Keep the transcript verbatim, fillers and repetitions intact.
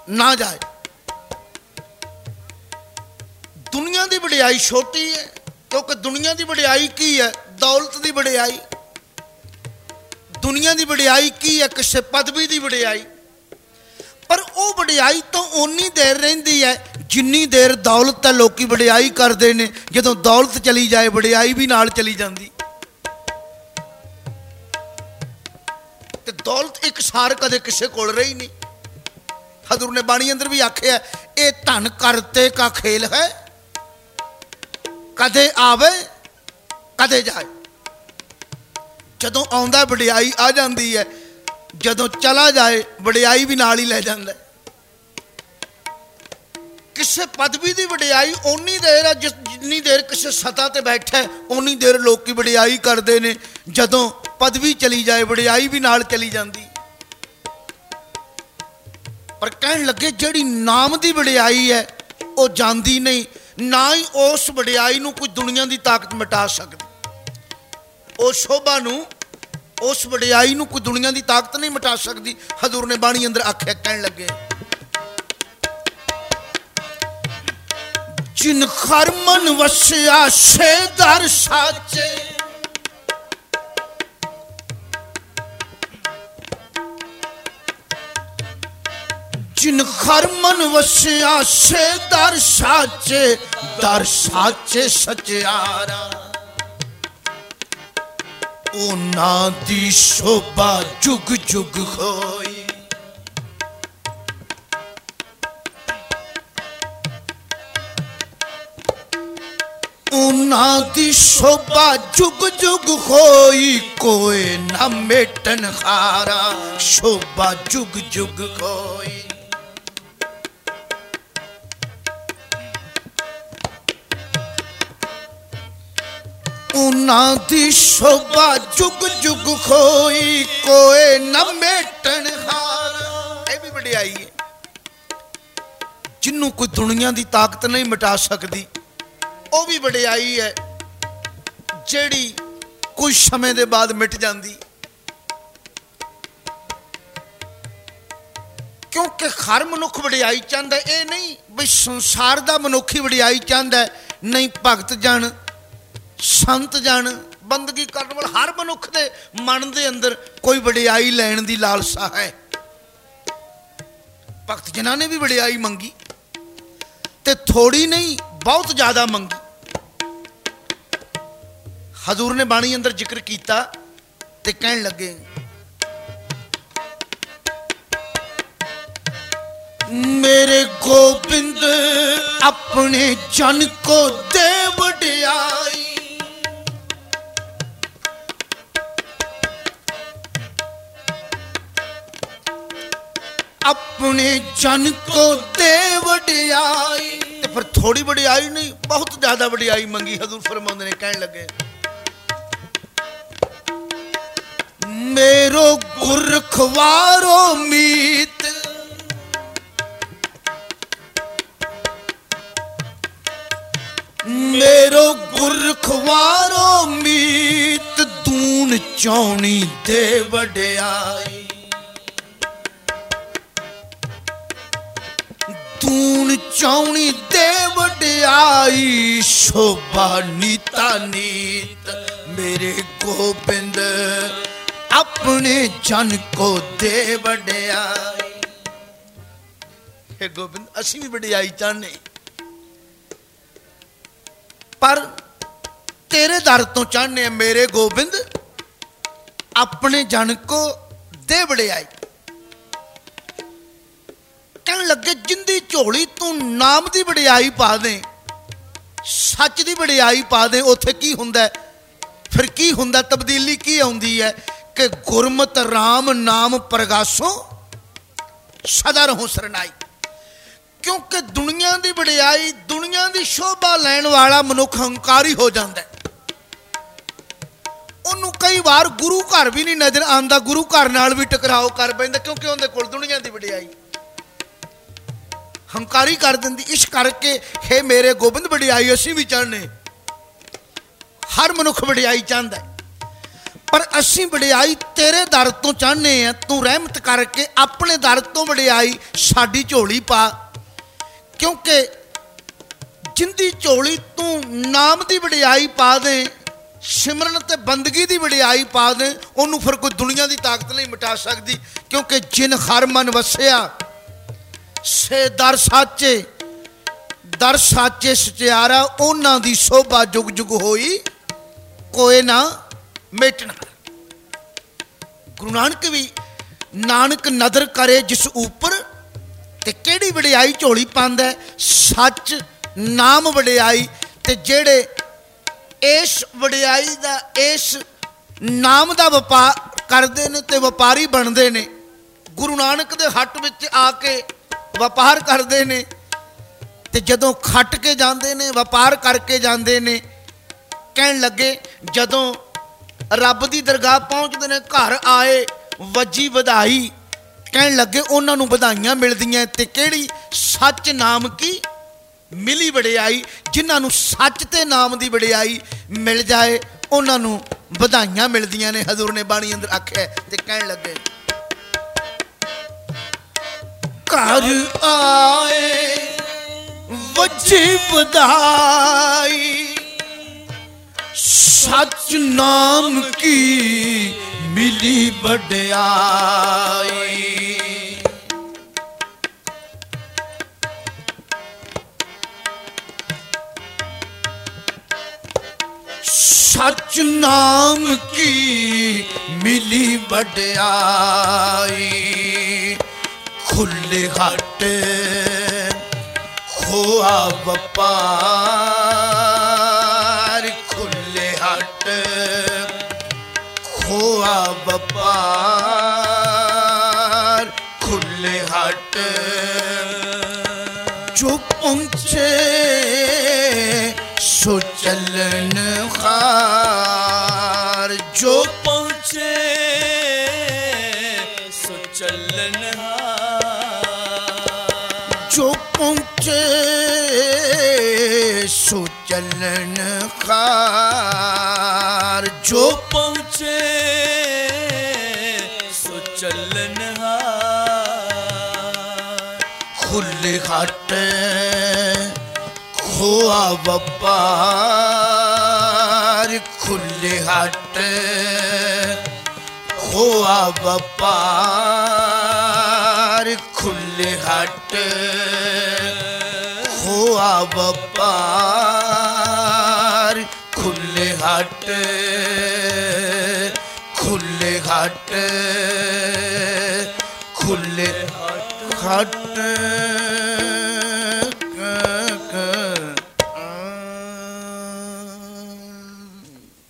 ना जाए। दुनिया की वडियाई छोटी है, क्योंकि दुनिया की वडियाई की है? दौलत की वडियाई। दुनिया की वडियाई की है? किसी पदवी की वडियाई। पर वह वडियाई तो उन्नी देर रहिंदी है जिन्नी देर दौलत है। लोग वडियाई करते हैं, जदों दौलत चली जाए वडियाई भी नाल चली जाती। ते दौलत एक सार कदे किसी कोल रही नहीं। हजूर ने बाणी अंदर भी आखिया, ये धन करते का खेल है, कदे आवे कदे जाए। जदों आउंदा वडियाई आ जाती है, जदों चला जाए वडियाई भी नाल ही लै जांदा। किसी पदवी की वडियाई उन्नी देर है जिस जिन्नी देर किसी सत्ता ते बैठा है, उन्नी देर लोग वडियाई करते हैं। जदों पदवी चली जाए वडियाई भी नाल चली जाती। पर कहन लगे जिहड़ी नाम की वडियाई है वो जाती नहीं, ना ही उस वडियाई नूं कोई दुनिया की ताकत मिटा सकती। उस शोभा नूं, उस वडियाई नूं कोई दुनिया की ताकत नहीं मिटा सकती। हजूर ने बाणी अंदर आख्या, कहन लगे जिन खर मन वसिया से दर साचे, जिन खर मन वसिया से दर साचे, दर साचे सचियारा, उन्हां दी शोभा जुग जुग होई। उन्हां दी शोभा जुग जुग होई, कोई न मेटन हारा, शोभा जुग जुग होई। उन्हां दी शोभा जुग जुग होई, कोई न मेटन हारा। ये भी वडियाई है, जिन्हों कोई दुनिया की ताकत नहीं मिटा सकती। वो भी वडियाई है जिहड़ी कुछ समय के बाद मिट जाती। क्योंकि हर मनुख वडियाई चाहता है। ये नहीं भी संसार का मनुख ही वडियाई चाहता है, नहीं भगत जन, संत जन, बंदगी करने वाला हर मनुख के मन के अंदर कोई वडियाई लैण की लालसा है। भगत जनां ने भी वडियाई मंगी, ते थोड़ी नहीं बहुत ज्यादा मंगी। हजूर ने बाणी अंदर जिक्र किया ते कहन लगे मेरे गोबिंद अपने जन को दे वडियाई, अपने जन को दे वडियाई। ते फिर थोड़ी वडियाई नहीं बहुत ज्यादा वडियाई मंगी। हजूर फरमाते ने, कहन लगे मेरो गुर खवारो मीत, मेरो गुर खवारो मीत, दून चौनी दे वडियाई, दून चौनी दे वडियाई, शोभा नीता नीत, मेरे गोबिंद अपने जन को दे वडियाई। हे गोबिंद, असी भी वडियाई चाहने, पर तेरे दर तो चाहने मेरे गोबिंद अपने जन को दे वडियाई। कहने लगे जिंदी झोली तू नाम की वडियाई पा दे, सच की वडियाई पा दे, उथे की हुंदा? फिर की हुंदा? तब्दीली की आउंदी है कि गुरमत राम नाम प्रगासो सदा रहो सरनाई। क्योंकि दुनिया की वडियाई, दुनिया की शोभा लैण वाला मनुख हंकारी हो जाता है। उन्होंने कई बार गुरु घर भी नहीं नजर आता, गुरु घर नाल भी टकराव कर पैंदा, क्योंकि उहदे कोल दुनिया की वडियाई हंकारी कर दिंदी। इस करके हे मेरे गोबिंद वडियाई असीं भी चाहने, हर मनुख वडियाई चाहता है। पर असी वडियाई तेरे दर तो चाहने हैं, तू रहमत करके अपने दर तो वडियाई साडी झोली पा, क्योंकि जिंदी झोली तू नाम की वडियाई पा दे, सिमरन ते बंदगी की वडियाई पा दे, उन्होंने फिर कोई दुनिया की ताकत नहीं मिटा सकती। क्योंकि जिन हर मन वसिया से दर साचे, दर साचे सचियारा, उन्हां दी शोभा जुग जुग होई कोई ना मेटना। गुरु नानक भी नानक नदर करे जिस ऊपर, ते केड़ी वडियाई झोली पांदा है, सच नाम वडियाई। ते जेड़े इस वडियाई दा इस नाम दा व्यापार करते हैं ते व्यापारी बनते हैं, गुरु नानक दे हट विच आके व्यापार करते हैं, ते जदों खट के जाते हैं व्यापार करके जाते हैं, कहन लगे जदों रब की दरगाह पहुँचते हैं, घर आए वजी वधाई, कहन लगे उन्होंने बधाइयां मिलदियां, ते केड़ी सच नाम की मिली वडियाई। जिन्होंने सच ते नाम की वडियाई मिल जाए उन्होंने बधाइयां मिलदियां ने। हजूर ने बाणी अंदर आख्या ते कहन लगे घर आए वजी वधाई, सच नाम की मिली वडियाई। सच नाम की मिली वडियाई, खुले हट खोआ व्यापार, खुले हट खोआ व्यापार, खुले हट जो पहुंचे सो चलन हार, जो पहुंचे सो चलन हार, जो पहुंचे सो चलन हार, जो पहुंचे सो चलन हार। खुले हट खोआ व्यापार, खुले हट खोआ व्यापार, खुले हट खोआ व्यापार, खुले हट खुले हट खुले हट